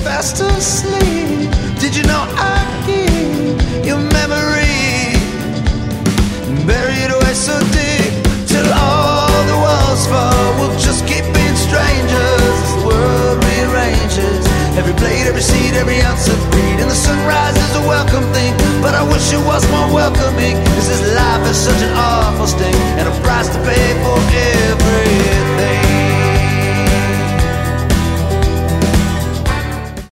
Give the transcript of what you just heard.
fast asleep. Did you know I'd keep your memory buried away so deep till all the walls fall? We'll just keep being strangers as the world rearranges. Every blade, every seed, every ounce of greed. And the sunrise is a welcome thing, but I wish it was more welcoming. This is life is such an awful sting, and a price to pay for it.